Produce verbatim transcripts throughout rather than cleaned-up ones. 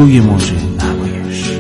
روی موج نمایش.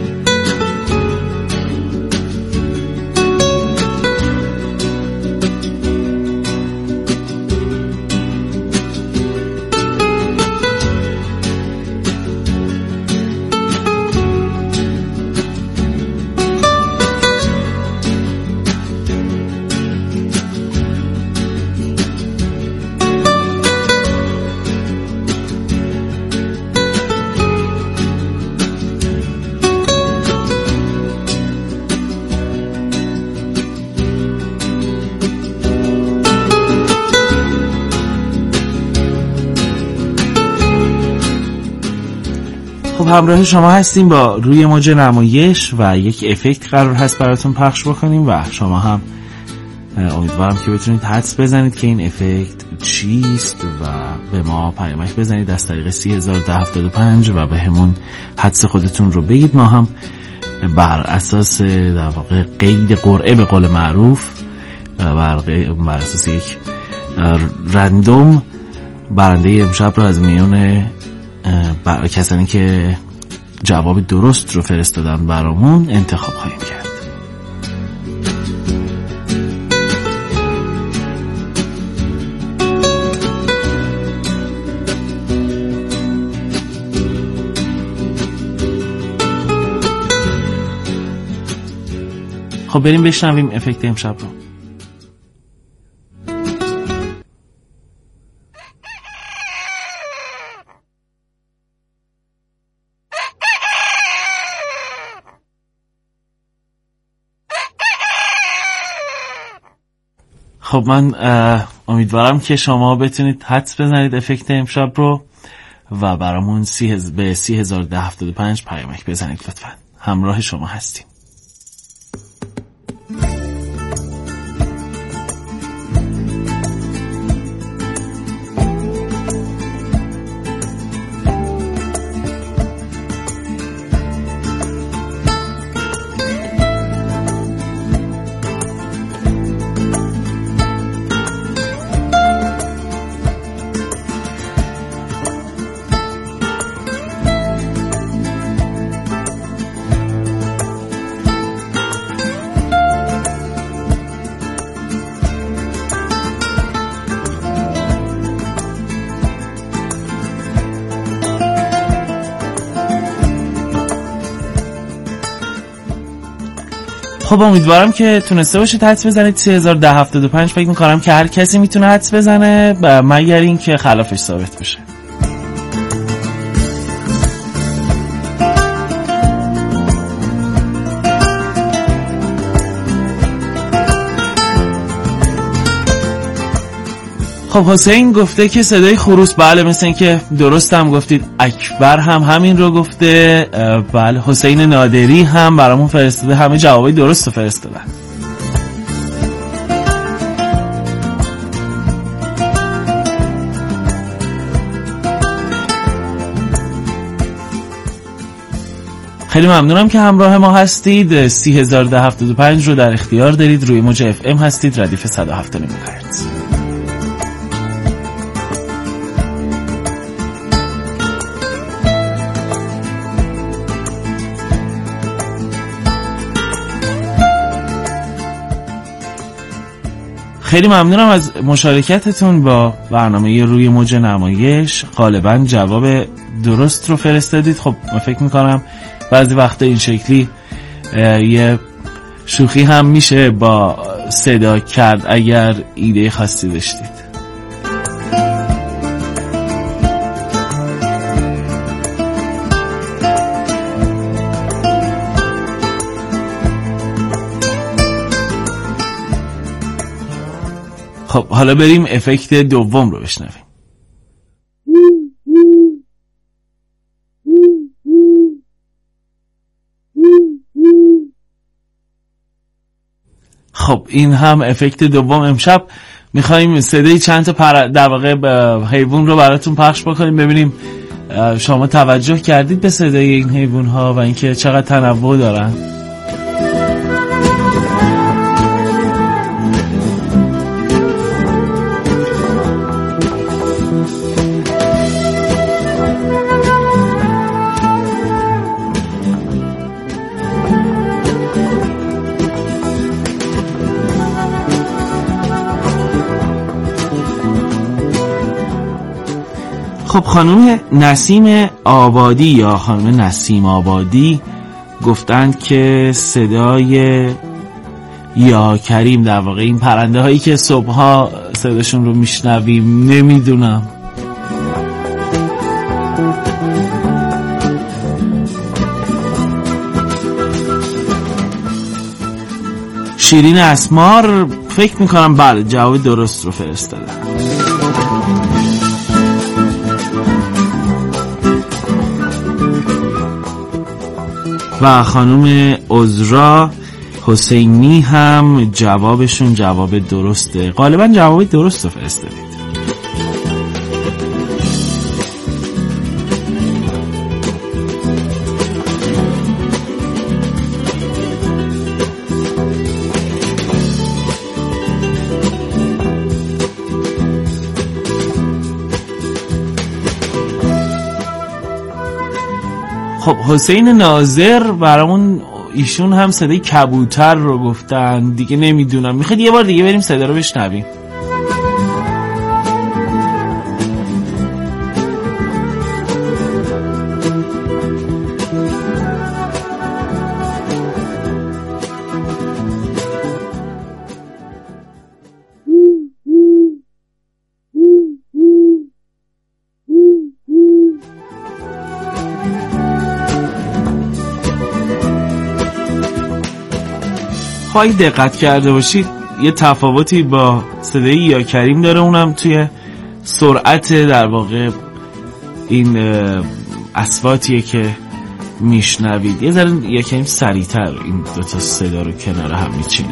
خب همراه شما هستیم با روی موج نمایش و یک افکت قرار هست براتون پخش بکنیم و شما هم امیدوارم که بتونید حدس بزنید که این افکت چیست و به ما پیامک بزنید از طریق سی هزار و ده هفتاد و پنج و به همون حدس خودتون رو بگید. ما هم بر اساس در واقع قید قرعه به قول معروف بر, بر اساس یک رندوم برنده امشب رو از میون کسانی که جواب درست رو فرستادن برامون انتخاب خواهیم کرد. خب بریم بشنویم افکت امشب رو. خب من امیدوارم که شما بتونید حدس بزنید افکت امشب رو و برامون سی هز... به سی هزار و ده هفتاد و پنج پیامک بزنید لطفاً. همراه شما هستیم. خب امیدوارم که تونسته باشید حدس بزنید سی هزار و ده هفتاد و پنج. فکر میکنم که هر کسی میتونه حدس بزنه مگر این که خلافش ثابت بشه. خب حسین گفته که صدای خروس. بله مثل این که درست هم گفتید. اکبر هم همین رو گفته. بله حسین نادری هم برامون فرستاده. همه جوابای درست رو فرستادن. خیلی ممنونم که همراه ما هستید. سی هزار و ده هفتاد و پنج رو در اختیار دارید. روی موج اف ام هستید. ردیف صد و هفت مگاهرتز. خیلی ممنونم از مشارکتتون با برنامه روی موج نمایش. غالبا جواب درست رو فرستادید. خب من فکر میکنم بعضی وقتا این شکلی یه شوخی هم میشه با صدا کرد اگر ایده خاصی داشتید. خب حالا بریم افکت دوم رو بشنویم. خب این هم افکت دوم. امشب میخواییم صدای چند تا پر... در واقع حیوان رو براتون پخش بکنیم ببینیم شما توجه کردید به صدای این حیوان ها و اینکه چقدر تنوع دارن. خب خانم نسیم آبادی یا خانم نسیم آبادی گفتند که صدای یا کریم، در واقع این پرنده هایی که صبحها صداشون رو میشنویم، نمیدونم. شیرین اسمار فکر میکنم بله جواب درست رو فرستادن. و خانم عذرا حسینی هم جوابشون جواب درسته، غالبا جواب درست رو فرستادید. خب حسین ناظر برامون ایشون هم صدای کبوتر رو گفتن دیگه، نمیدونم. میخواد یه بار دیگه بریم صدا رو بشنویم. خواهی دقت کرده باشید یه تفاوتی با صدای یا کریم داره، اونم توی سرعت در واقع این اصواتیه که میشنوید. یه ذره یا کریم سریعتر این دوتا صدا رو کنار هم میچینه.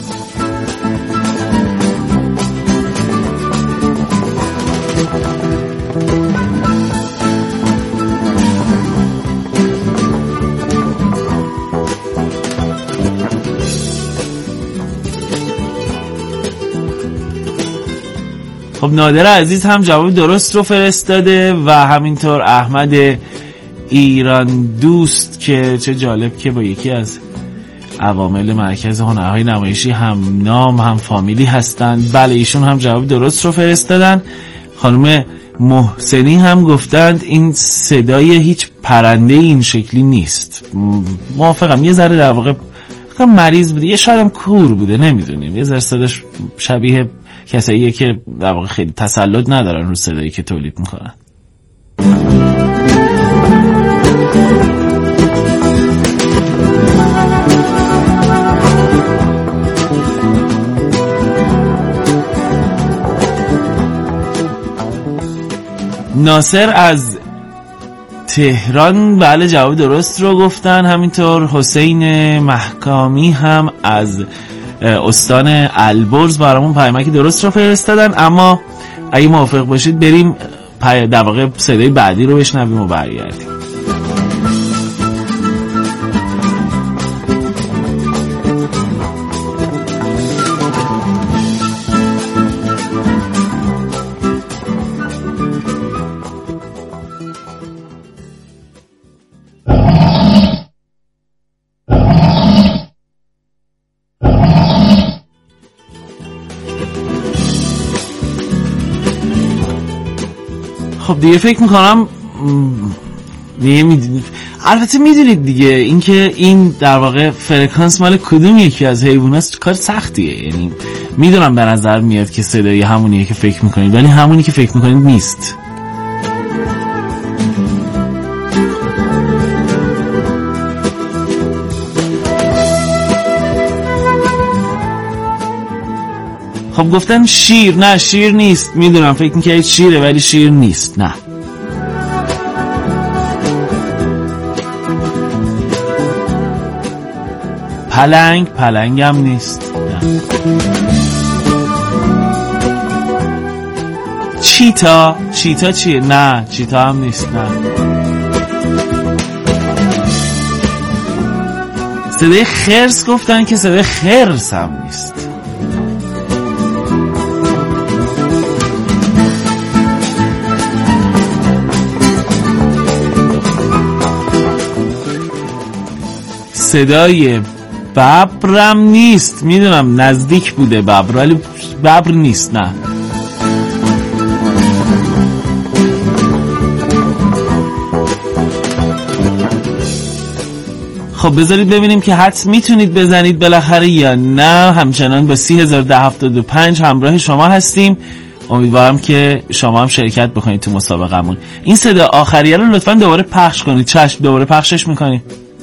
خب نادر عزیز هم جواب درست رو فرستاده و همینطور احمد ایران دوست که چه جالب که با یکی از عوامل مرکز هنرهای نمایشی هم نام هم فامیلی هستند. بله ایشون هم جواب درست رو فرستادن. خانم محسنی هم گفتند این صدای هیچ پرنده این شکلی نیست. موافقم، یه ذره در واقع مریض بوده، یه شاید هم کور بوده، نمیدونیم. یه ذره صداش شبیه کساییه که در واقع خیلی تسلط ندارن رو صدایی که تولید میکنن. ناصر از تهران بله جواب درست رو گفتن. همینطور حسین محکامی هم از استان البرز برامون پیامک درست رو فرستادن. اما اگه موافق باشید بریم در واقع صدای بعدی رو بشنویم و برگردیم. خب دیگه فکر میکنم دیگه میدونید، البته میدونید دیگه اینکه این در واقع فرکانس مال کدوم یکی از حیواناست کار سختیه. یعنی میدونم به نظر میاد که صدای همونیه که فکر میکنید، ولی همونی که فکر میکنید نیست. خب گفتن شیر، نه شیر نیست. میدونم فکر میکنید شیره ولی شیر نیست. نه پلنگ، پلنگ هم نیست. نه چیتا، چیتا چیه؟ نه چیتا هم نیست. نه صدای خرس گفتن که صدای خرس هم نیست. صدای ببرم نیست. میدونم نزدیک بوده ببر ولی ببر نیست. نه خب بذارید ببینیم که حدس میتونید بزنید بالاخره یا نه. همچنان با سی هزار و ده هفتاد و پنج همراه شما هستیم. امیدوارم که شما هم شرکت بکنید تو مسابقمون. این صدا آخریه رو لطفاً دوباره پخش کنید. چشم، دوباره پخشش میکنید.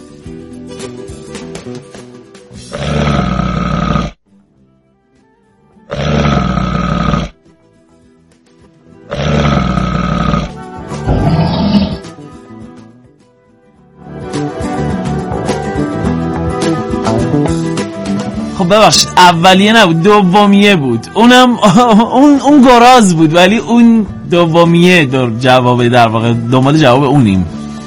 خب ببخشید، اولیه نبود، دومیه بود. اونم اون اون گراز بود، ولی اون دومیه در جواب، در واقع دنبال جواب اونیم.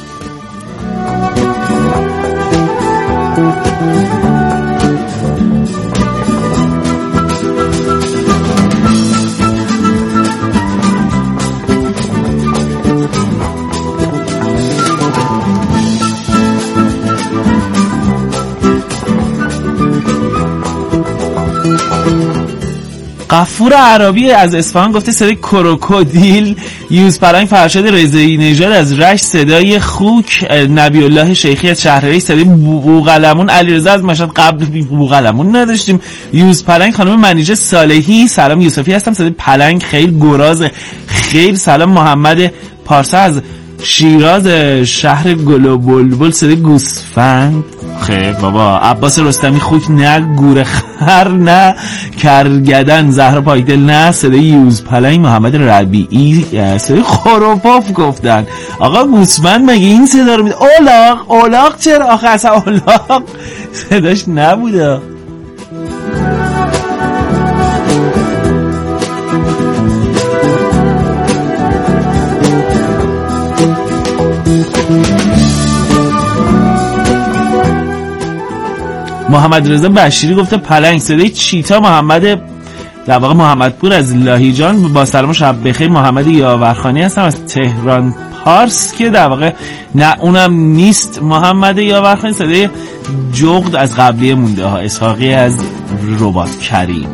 غفور عربی از اصفهان گفته صدای کروکودیل. یوز پلنگ فرشاد رضایی نژاد از رشت صدای خوک. نبی الله شیخی از شهرری صدای بوقلمون. علیرضا از مشهد قبل بوقلمون نداشتیم. یوز پلنگ خانم منیژه صالحی. سلام یوسفی هستم، صدای پلنگ خیلی گراز. خیلی سلام محمد پارسا از شیراز شهر گل و بلبل صدای گوسفند. خیلی بابا. عباس رستمی خوک نه، گوره خر نه، کرگدن. زهرا پاکدل نه، صدای یوز پلنگ. محمد ربیعی صدای خروپاف گفتن. آقا گوسفند مگه این صدا رو میده؟ اولاق اولاق چرا آخه اصلا اولاق صداش نبوده. محمد رضا بشیری گفته پلنگ. صدای چیتا محمد، در واقع محمد پور از لاهیجان. با سلام شب بخیر. محمد یاورخانی هستم از تهران پارس، که در واقع نه اونم نیست محمد یاورخانی. صدای جغد از قبلی مونده ها. اسحاقی از رباط کریم.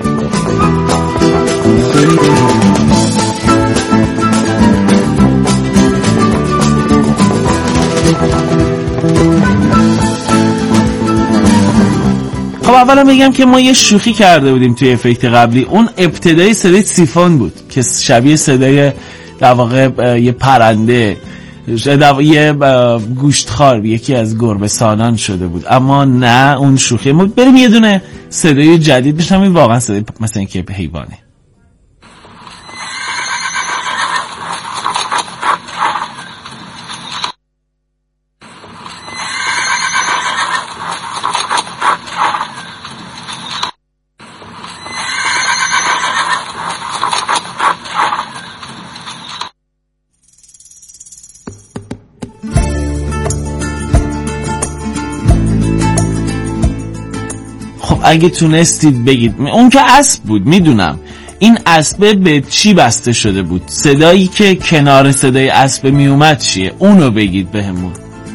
خب اولا بگم که ما یه شوخی کرده بودیم توی افکت قبلی. اون ابتدای صدای سیفون بود که شبیه صدای در واقع یه پرنده، یه گوشتخوار، یکی از گربه‌سانان شده بود. اما نه، اون شوخی بود. بریم یه دونه صدای جدید بشنویم. واقعا صدای مثلا اینکه حیوانه. اگه تونستید بگید. اون که اسب بود میدونم. این اسبه به چی بسته شده بود؟ صدایی که کنار صدای اسب می اومد چیه؟ اونو بگید بهمون.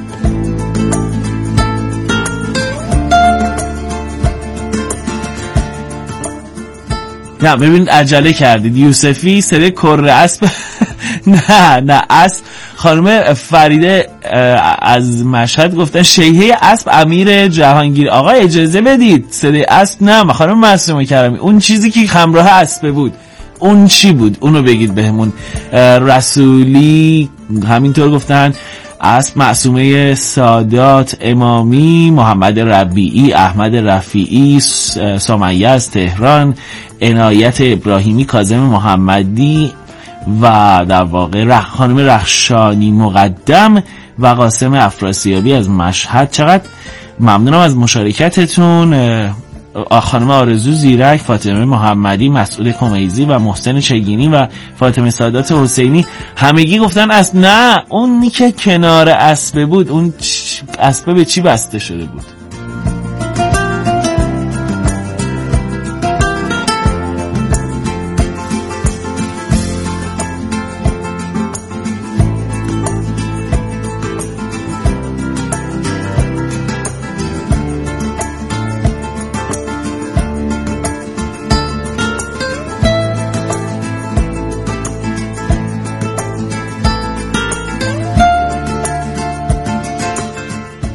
نه ببینید عجله کردید. یوسفی صدای کره اسب نه نه اسب. خانم فریده از مشهد گفتن شیهه اسب امیر جهانگیر. آقا اجازه بدید، صدای اسب نه. خانم معصومه کرمی اون چیزی که همراه اسب بود اون چی بود؟ اونو بگید بهمون. رسولی همینطور گفتن. اسب. معصومه سادات امامی. محمد ربیعی. احمد رفیعی. سمیه از تهران. عنایت ابراهیمی. کاظم محمدی و در واقع رخ خانم رخشانی مقدم و قاسم افراسیابی از مشهد. چقدر ممنونم از مشارکتتون. خانم آرزو زیرک، فاطمه محمدی، مسعود کمیزی و محسن چگینی و فاطمه سادات حسینی همگی گفتن اسب. نه، اونی که کنار اسب بود اون اسب به چی بسته شده بود؟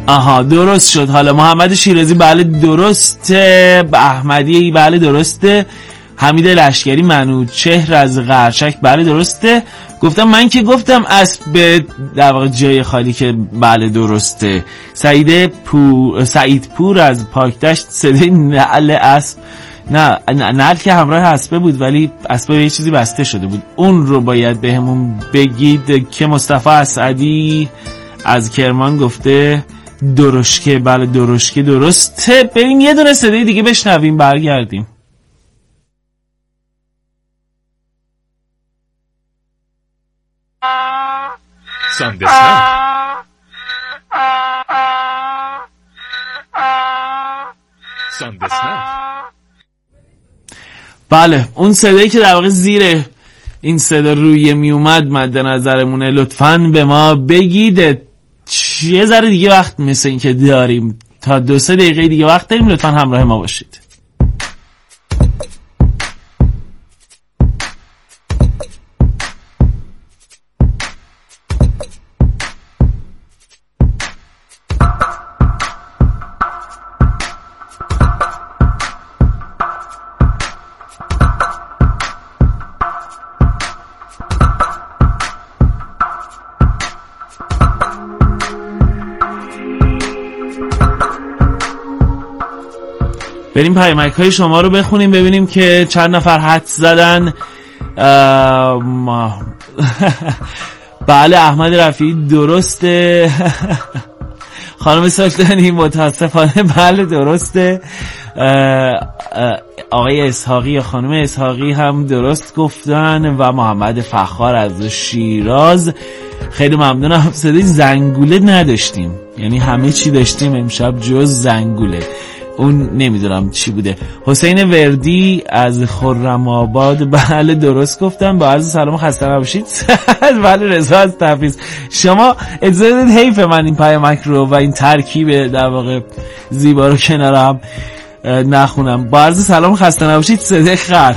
آها درست شد. حالا محمد شیرازی بله درسته، احمدی بله درسته، حمید لشکری منوچهر از قرچک بله درسته. گفتم من که گفتم اسب در واقع جای خالی که بله درسته. سعید پور سعید پور از پاکدشت صدای نعل اسب، نه نعل که همراه اسبه بود ولی اسبه یه چیزی بسته شده بود، اون رو باید بهمون بگید. که مصطفی اسعدی از کرمان گفته درشکه بله درشکه درسته. بریم یه دونه صدای دیگه بشنویم برگردیم. ساندسناپ ساندسناپ بله اون صدایی که در واقع زیر این صدا روی می اومد مد نظرمونه. لطفاً به ما بگید. یه ذره دیگه وقت مثل این که داریم، تا دو سه دقیقه دیگه وقت داریم، لطفاً همراه ما باشید. بریم پیامک های شما رو بخونیم ببینیم که چند نفر حدس زدن. ما... بله احمد رفیعی درسته. خانم سلطانی متاسفانه بله درسته. آقای اسحاقی یا خانم اسحاقی هم درست گفتن و محمد فخار از شیراز. خیلی ممنونم. صدای زنگوله نداشتیم، یعنی همه چی داشتیم امشب جز زنگوله، اون نمیدونم چی بوده. حسین وردی از خرم آباد بله درست گفتم. با عرض سلام خسته نباشید. بله رضا از تفیز. شما اجازه بدید حیف من این پیامک رو و این ترکیب در واقع زیبا رو کنار هم نخونم. با عرض سلام خسته نباشید. صدق خر.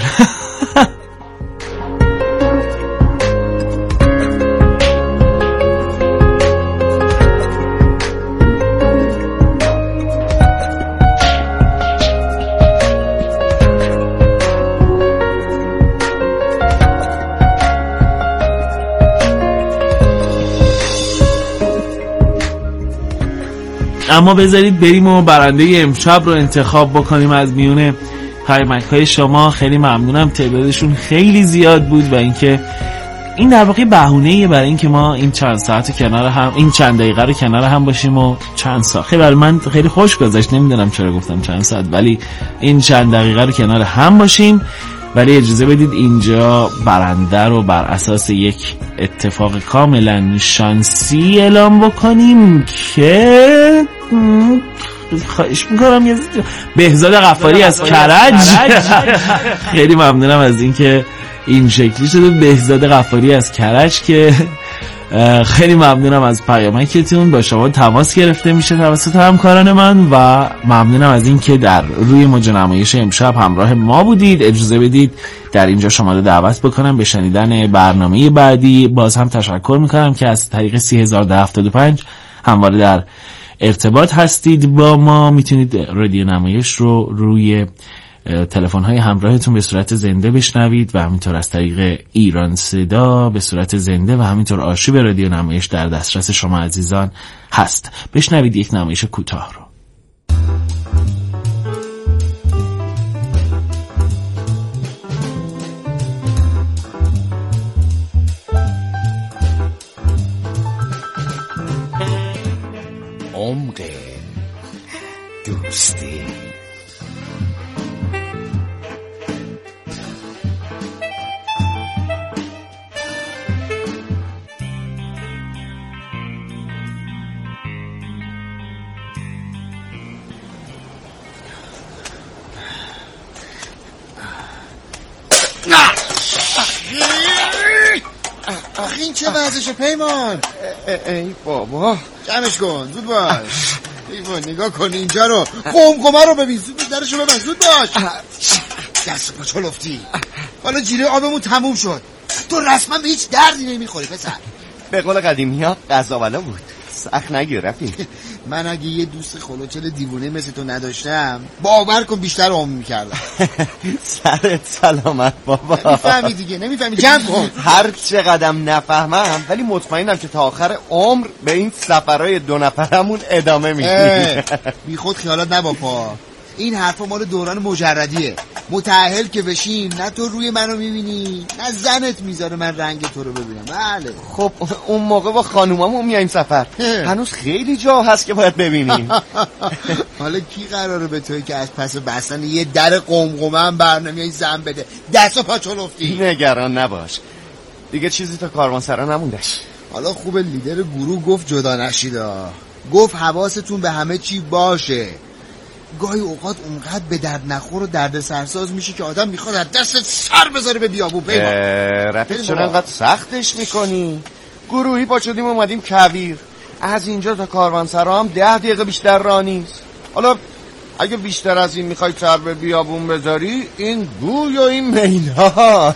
اما بذارید بریم و برنده امشب رو انتخاب بکنیم از میون پیامک های شما. خیلی ممنونم، تعدادشون خیلی زیاد بود و اینکه این در واقع بهونه‌ایه برای اینکه ما این چند ساعت کنار هم، این چند دقیقه رو کنار هم باشیم و چند ساعت خیلی برای من خیلی خوش گذشت. نمیدونم چرا گفتم چند ساعت، ولی این چند دقیقه رو کنار هم باشیم. ولی اجازه بدید اینجا برنده رو بر اساس یک اتفاق کاملا شانسی اعلام بکنیم که خواهش میکنم یه بهزاد غفاری از کرج. خیلی ممنونم از اینکه این شکلی شده. بهزاد غفاری از کرج که خیلی ممنونم از پیامکتون، با شما تماس گرفته میشه توسط همکاران من و ممنونم از این که در روی موج نمایش امشب همراه ما بودید. اجازه بدید در اینجا شما رو دعوت بکنم به شنیدن برنامه بعدی. باز هم تشکر میکنم که از طریق سی هزار و هفتاد و پنج همواره در ارتباط هستید با ما. میتونید رادیو نمایش رو روی تلفن های همراهتون به صورت زنده بشنوید و همینطور از طریق ایران صدا به صورت زنده و همینطور آرشیو رادیو نمایش در دسترس شما عزیزان هست. بشنوید یک نمایش کوتاه رو. عمق دوستی. آخه این چه وضعشه پیمان؟ ای بابا جمعش کن زود باش. پیمان نگاه کن اینجا رو، قمقمه رو ببین، زود درشو ببین، زود باش. دست پا چلفتی. حالا جیره آبمون تموم شد، تو رسما به هیچ دردی نمیخوری پسر. به قول قدیمی ها قضا بلا بود. سخت نگیر رفیق. من اگه یه دوست خلوچل دیوونه مثل تو نداشتم باور کن بیشتر عمر میکردم. سرت سلامت بابا. نمیفهمی دیگه، نمیفهمی. جمع کن. هر چقدرم نفهمم ولی مطمئنم که تا آخر عمر به این سفرهای دو نفرمون ادامه میدیم. بی خود خیالات نباپا. این حرفا مال دوران مجردیه. متأهل که بشیم نه تو روی منو میبینی نه زنت میذاره من رنگ تو رو ببینم. بله خب اون موقع با خانومامون میایم سفر. هنوز خیلی جا هست که باید ببینیم. حالا کی قراره به توی که از پس بستن یه در قمقمه هم برنمیای زن بده؟ دست و پا چلفتی. نگران نباش دیگه چیزی تا کاروانسرا نموندش. حالا خوب لیدر گروه گفت جدا نشیدا. گفت حواستون به همه چی باشه. گاهی اوقات اونقدر به درد نخور و درد سرساز میشه که آدم میخواد از دست سر بذاره به بیابون. پیمان رفیق چرا انقدر سختش میکنی؟ گروهی با شدیم اومدیم کویر، از اینجا تا کاروانسرا هم ده دقیقه بیشتر راه نیست. حالا اگه بیشتر از این میخوای سر به بیابون بذاری این گوی و این میلا.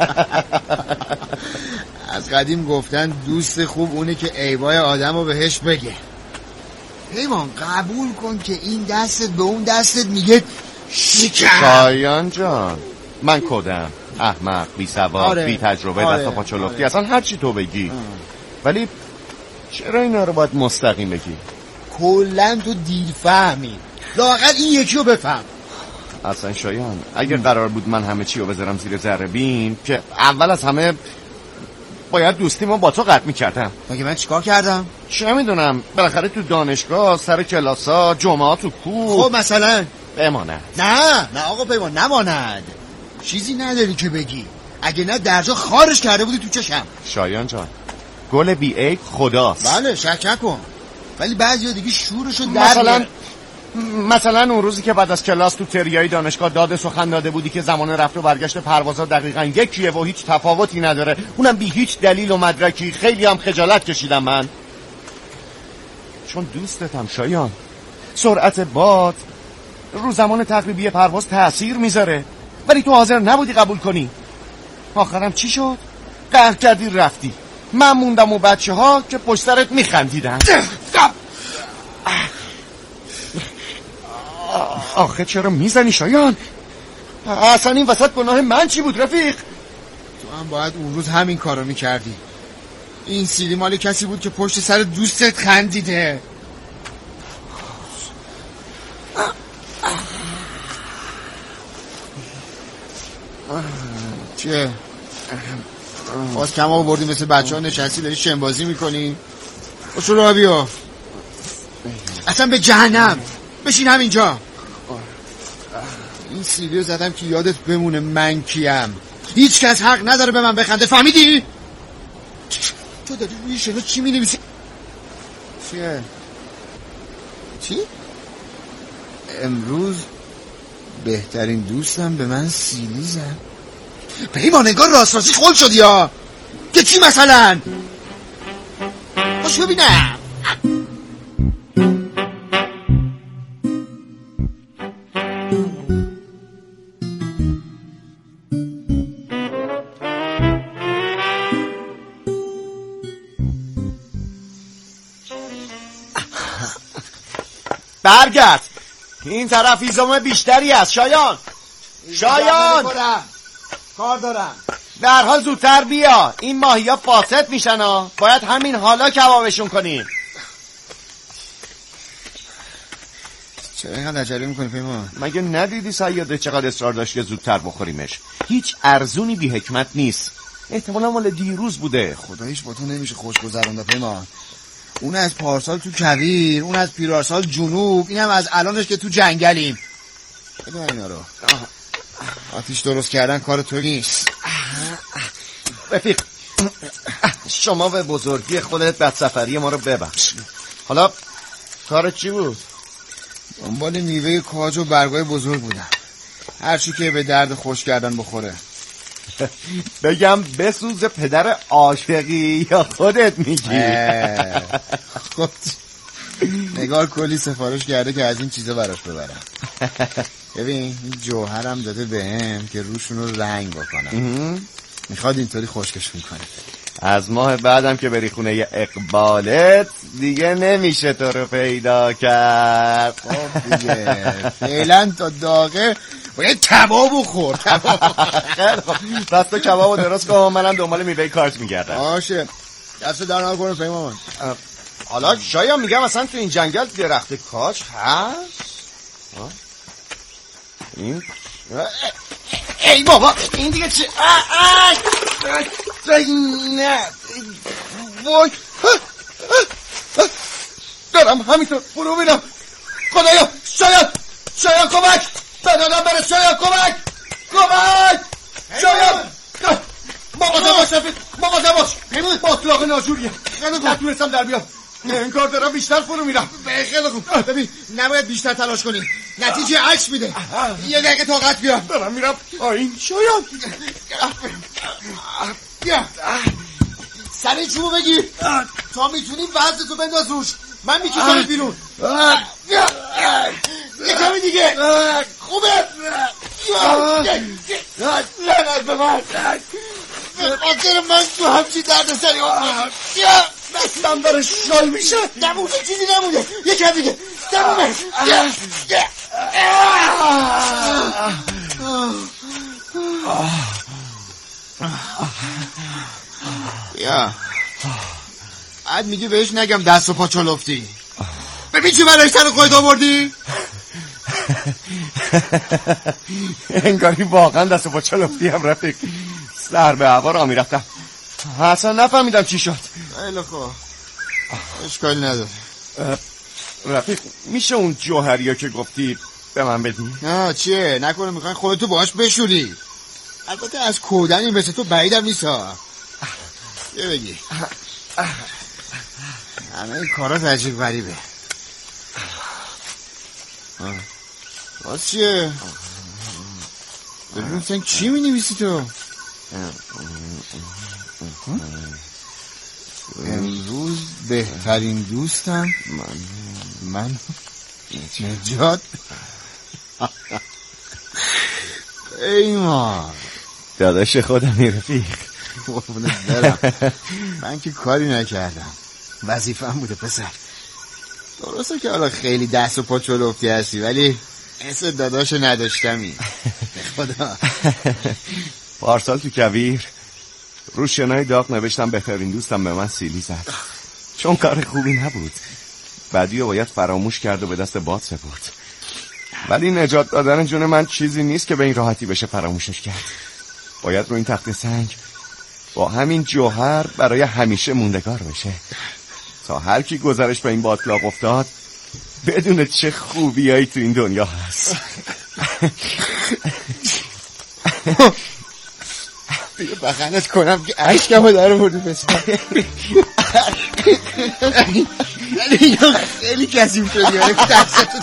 از قدیم گفتن دوست خوب اونه که عیبای آدم رو بهش بگه. پیمان قبول کن که این دستت به اون دستت میگه شکر. شایان جان من کدم احمق بی سواد آره. بی تجربه آره. دست و پا چلفتی آره. اصلا هر چی تو بگی آه. ولی چرا اینا رو باید مستقیم بگی؟ کلن تو دیر فهمی لااقل این یکی رو بفهم. اصلا شایان اگر قرار بود من همه چی رو بذارم زیر ذره بین که اول از همه باید دوستیمو با تو قطع می‌کردم. مگه من چیکار کردم؟ چه میدونم بالاخره تو دانشگاه سر کلاسا جمعه تو کوه. خب مثلا بماند. نه نه آقا پیمان نماند. چیزی نداری که بگی. اگه نه درجا خارش کرده بودی تو چشم. شایان جان گل بی عیب خداست. بله شک نکن ولی بعضیا دیگه شورشو در مثلا مثلا اون روزی که بعد از کلاس تو تریای دانشگاه داد سخن داده بودی که زمان رفت و برگشت پروازا دقیقاً یکیه و هیچ تفاوتی نداره، اونم بی هیچ دلیل و مدرکی. خیلی هم خجالت کشیدم من چون دوستتم شایان. سرعت باد رو زمان تقریبی پرواز تأثیر میذاره ولی تو حاضر نبودی قبول کنی. آخرم چی شد؟ قهر کردی رفتی. من موندم و بچه ها که پشت سرت میخندیدن. آخه چرا میزنی شایان؟ اصلا این وسط گناه من چی بود رفیق؟ تو هم باید اون روز همین کارو میکردی. این سیلی مال کسی بود که پشت سر دوستت خندیده. چیه؟ باز کم ها بردیم مثل بچه ها نشستی داری شنبازی میکنی؟ باشو را بیا. اصلا به جهنم بشین همینجا. این سیلیو زدم که یادت بمونه من کیم. هیچ کس حق نداره به من بخنده. فهمیدی؟ تو داری روی شنو چی می نویسی؟ چیه؟ چی؟ امروز بهترین دوستم به من سیلی زد. پیمان انگار راست راستی خول شدی ها. که چی مثلا؟ باش ببینم. برگرد این طرف ایزوم بیشتری است. شایان شایان کار دارم. در حال زودتر بیا این ماهی ها فاسد میشن ها. باید همین حالا کبابشون کنیم. چرا اینقدر عجله میکنی پیمان؟ مگه ندیدی صیاده چقدر اصرار داشت که زودتر بخوریمش؟ هیچ ارزونی بی حکمت نیست. احتمالا مال دیروز بوده. خداییش با تو نمیشه خوش گذرونده پیمان. اون از پارسال تو کویر، اون از پیرارسال جنوب، اینم از الانش که تو جنگلیم. بگو اینا رو. آتیش درست کردن کار تو نیست. رفیق شما به بزرگی خودت بدسفری ما رو ببخش. حالا کارت چی بود؟ دنبال میوه کاج و برگای بزرگ بودم. هرچی که به درد خوش کردن بخوره. بگم بسوز پدر عاشقی یا خودت میگی؟ خود نگار کلی سفارش کرده که از این چیزا براش ببرم. ببین این جوهرم داده بهم که روشون رو رنگ بکنم. میخواد اینطوری خشکش میکنه. از ماه بعدم که بری خونه اقبالت دیگه نمیشه تو رو پیدا کرد. خب دیگه فعلا تا داغه باید کبابو خورد. خیلی خب پس تو کبابو درست کن، منم دنبال میوه کارت میگردم. باشه دست در نکنه پیمان. حالا شاید میگم اصلا تو این جنگل درخت کاج هست؟ این ای بابا این دیگه چه؟ نه وای دارم همینطور برو میرم. خدایا شاید شاید کمک دادم بره. شاید کمک کمک شاید مواظب باش رفیق مواظب باش. باطلاق ناجوریه نتونستم در بیام. این کار دارم بیشتر فرو میرم. خیلی خوب ببین نباید بیشتر تلاش کنی، نتیجه عکس میده. یه دقیقه طاقت بیار. دارم میرم آین شاید. بیا سر چوبو بگیر تا میتونی وزنتو بنداز روش، من میکشمت بیرون. یه کمی دیگه خوبه. لعنت به من به خاطر من تو همچی درد سری آمد. دستم داره شال میشه. نمونه چیزی نمونه. یه کم دیگه نمونه. بیا بعد میگی بهش نگم دست و پا چلفتی. ببین چی برای سر خودت آوردی. انگاری واقعا دست و پا چلفتی هم رفیق. سر به هوا را میرفتم اصلا نفهمیدم چی شد. خیلی خوب اشکالی نداره. رفیق میشه اون جوهریا که گفتی به من بدی؟ نه چیه نکنه میخوای خودتو باهاش بشوری. البته از کودنی مثل تو بعیدم نیست ها. یه بگی همه این کارات عجیب غریبه. باز چیه ببین سنگ چی می نویسی تو؟ امروز بهترین دوستم من من نجات. ایمان داداش خودم رفیق. من که کاری نکردم، وظیفه‌ام بوده پسر. درسته که حالا خیلی دست و پا چلفتی هستی ولی حس داداش نداشتمی. خدا پارسال تو کویر رو شنای داغ نوشتم بهترین دوستم به من سیلی زد، چون کار خوبی نبود. بعدی رو باید فراموش کرد و به دست باد سپرد. ولی نجات دادن جون من چیزی نیست که به این راحتی بشه فراموشش کرد. باید رو این تخت سنگ با همین جوهر برای همیشه موندگار بشه تا هر کی گذرش به این باطلاق افتاد بدون چه خوبیایی تو این دنیا هست. بیا بغلت کنم که عشقمو در بردی پسر. ولی خیلی کثیف شدی ولی دستتو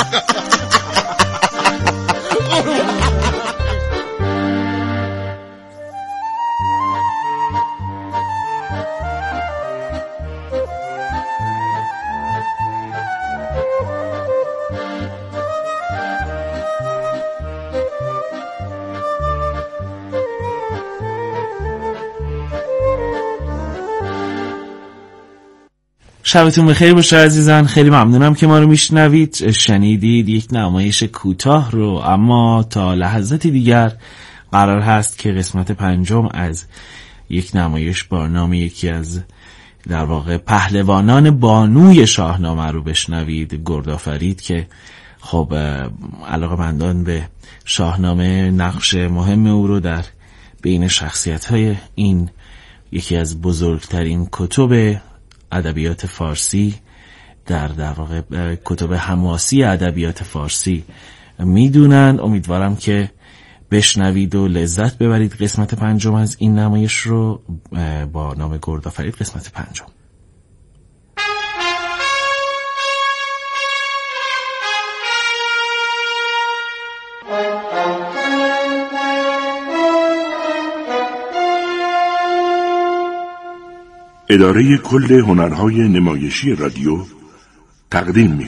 شبتون بخیر باشه عزیزان. خیلی ممنونم که ما رو میشنوید. شنیدید یک نمایش کوتاه رو، اما تا لحظاتی دیگر قرار هست که قسمت پنجم از یک نمایش با نام یکی از در واقع پهلوانان بانوی شاهنامه رو بشنوید، گردآفرید، که خب علاقه‌مندان به شاهنامه نقش مهم او رو در بین شخصیت‌های این یکی از بزرگترین کتب ادبیات فارسی در در واقع کتب حماسی ادبیات فارسی میدونن. امیدوارم که بشنوید و لذت ببرید قسمت پنجم از این نمایش رو با نام گردآفرید، قسمت پنجم. اداره کل هنرهای نمایشی رادیو تقدیم می